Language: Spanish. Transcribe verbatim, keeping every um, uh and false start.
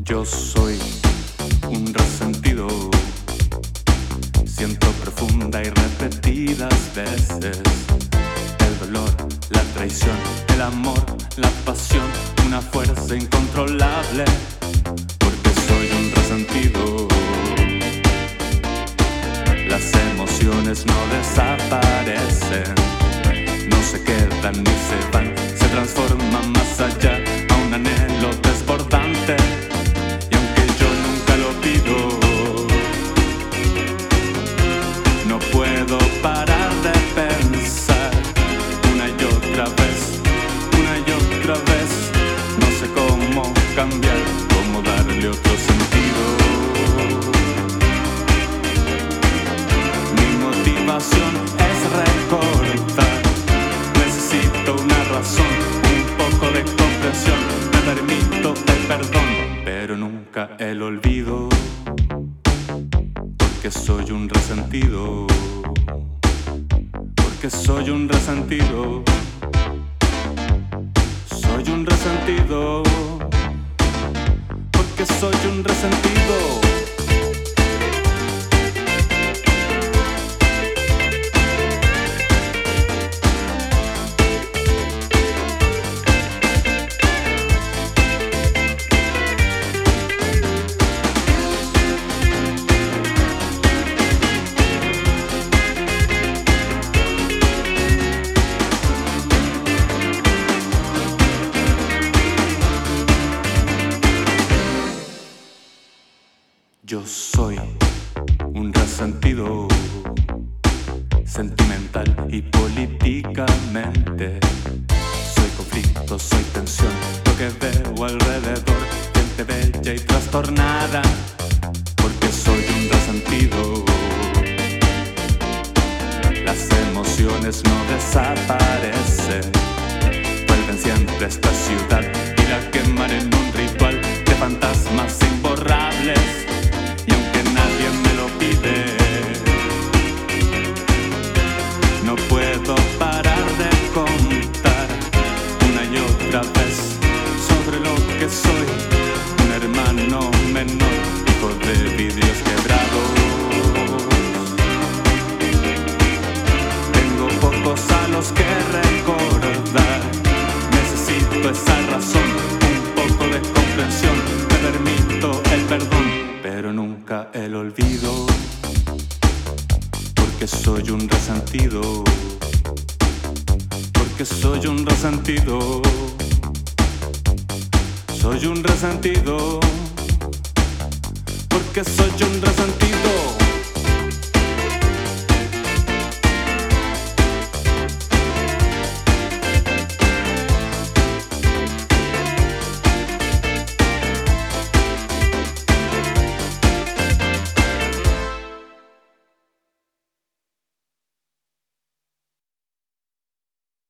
Yo soy un resentido, siento profunda y repetidas veces el dolor, la traición, el amor, la pasión, una fuerza incontrolable, porque soy un resentido. Las emociones no desaparecen, no se quedan ni se van, se transforman más allá a un anhelo desbordante. Y aunque yo nunca lo pido, no puedo parar de pensar una y otra vez, una y otra vez. No sé cómo cambiar, cómo darle otro sentido. Mi motivación es recordar, necesito una razón, un poco de comprensión. Me permito el perdón, pero nunca el olvido, porque soy un resentido, porque soy un resentido, soy un resentido, porque soy un resentido. Yo soy un resentido, sentimental y políticamente. Soy conflicto, soy tensión, lo que veo alrededor, gente bella y trastornada, porque soy un resentido. Las emociones no desaparecen, vuelven siempre a esta ciudad y la queman en un ritual de fantasmas imborrables. Y aunque nadie me lo pide, no puedo parar de contar una y otra vez sobre lo que soy, un hermano menor, hijo de vidrios quebrados. Tengo pocos a los que recordar, necesito esa razón, un poco de comprensión. Me permito el perdón, pero nunca el olvido, porque soy un resentido, porque soy un resentido, soy un resentido, porque soy un resentido.